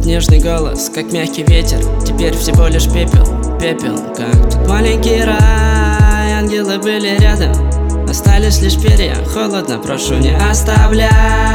нежный голос, как мягкий ветер. Теперь всего лишь пепел, пепел, как тот маленький рай. Ангелы были рядом, остались лишь перья. Холодно, прошу, не оставляй.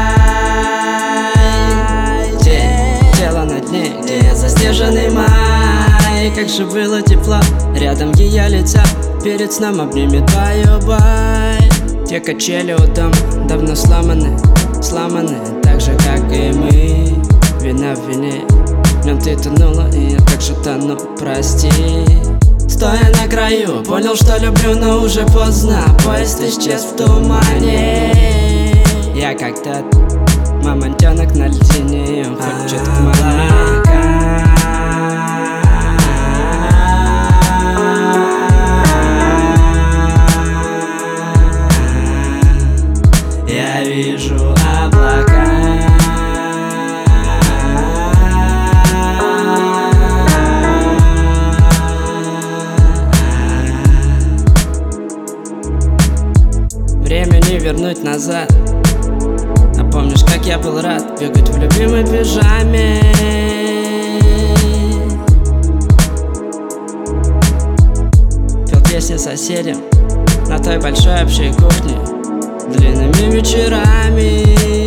Тело на дне, где заснеженный май. Как же было тепло, рядом ее лицо. Перед сном обнимет баю-бай. Те качели у дома давно сломаны, сломаны, так же, как и мы. Вина в вине, в нем ты тонула, и я так же тону, прости. Стоя на краю, понял, что люблю, но уже поздно. Поезд исчез в тумане. Я как тот мамонтенок на льдине, он хочет к маме. Я вижу облака. Время не вернуть назад. А помнишь, как я был рад бегать в любимой пижаме? Пел песни соседям на той большой общей кухне длинными вечерами.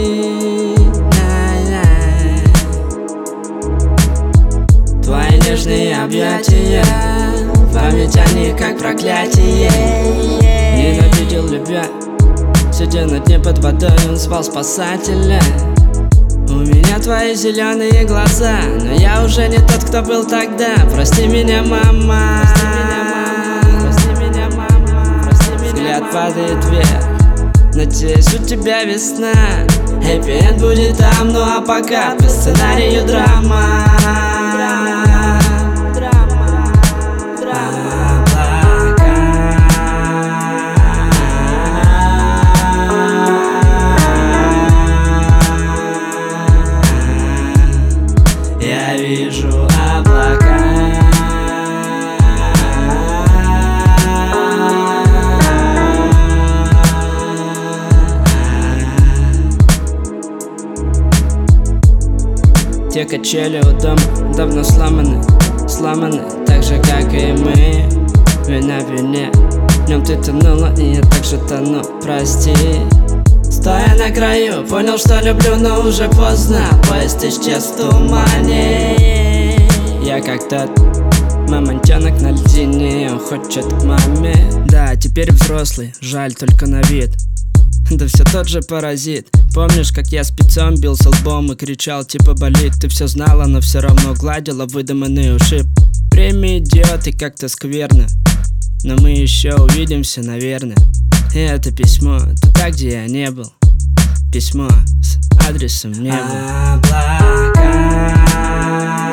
Твои нежные объятия, память о них как проклятие. Ненавидел, любя, сидя на дне под водой, он звал спасателя. У меня твои зеленые глаза, но я уже не тот, кто был тогда. Прости меня, мама. Взгляд падает вверх, надеюсь, у тебя весна. Хэппи-энд будет там, ну а пока по сценарию драма. Я вижу облака. Те качели у дома давно сломаны, сломаны, так же, как и мы. Вина в вине, в нем ты тонула, и я так же тону, прости. Стоя на краю, понял, что люблю, но уже поздно. Поезд исчез в тумане. Я как тот мамонтенок на льдине, он хочет к маме. Да, теперь взрослый, жаль только на вид. Да все тот же паразит. Помнишь, как я спецом бился лбом и кричал типа болит? Ты все знала, но все равно гладила выдуманный ушиб. Время идет и как-то скверно, но мы еще увидимся, наверное. И это письмо туда, где я не был. Письмо с адресом неба. Облака.